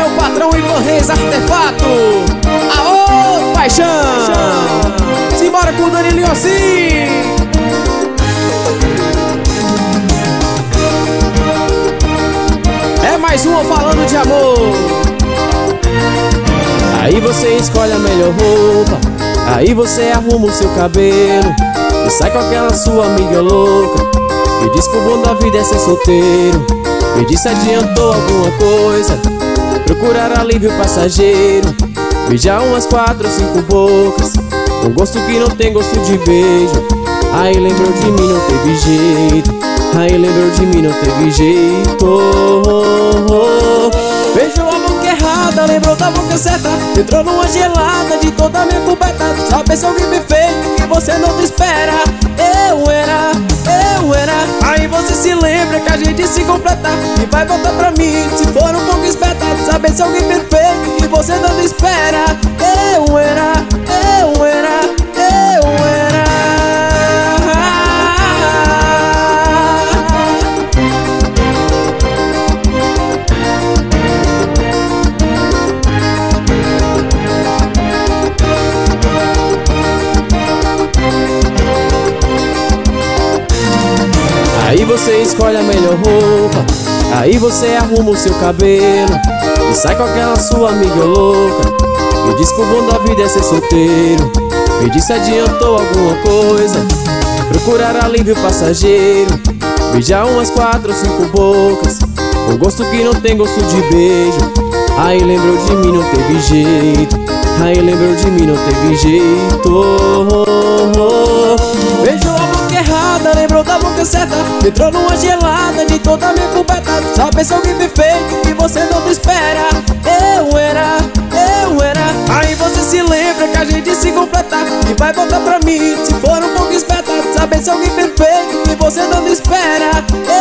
meu patrão Ivan Reis Artefato. Aô, paixão! Simbora com o Danilinho assim. É mais uma falando de amor. Aí você escolhe a melhor roupa, aí você arruma o seu cabelo e sai com aquela sua amiga louca. Me diz que o bom da vida é ser solteiro. Me diz se adiantou alguma coisa, procurar alívio passageiro, beijar umas 4 ou 5 bocas, um gosto que não tem gosto de beijo. Aí lembrou de mim, não teve jeito. Aí lembrou de mim, não teve jeito. Beijou a boca errada, lembrou da boca certa, entrou numa gelada de toda a minha coberta. Só pensou que me fez que você não espera. Eu era. Aí você se lembra que a gente se completa e vai voltar pra mim se for um pouco esperta. Saber se alguém perfeito que você não espera. Eu era. Aí você escolhe a melhor roupa, aí você arruma o seu cabelo e sai com aquela sua amiga louca. Me diz que o bom da vida é ser solteiro. Me diz se adiantou alguma coisa, procurar alívio passageiro, beijar umas 4 ou 5 bocas, um gosto que não tem gosto de beijo. Aí lembrou de mim, não teve jeito. Aí lembrou de mim, não teve jeito. Beijou a boca errada, lembrou da boca certa, entrou numa gelada de toda a minha coberta. Só pensou que perfeito que você não espera. Eu era. Aí você se lembra que a gente se completa e vai voltar pra mim se for um pouco esperta. Saber se alguém perfeito que você não espera.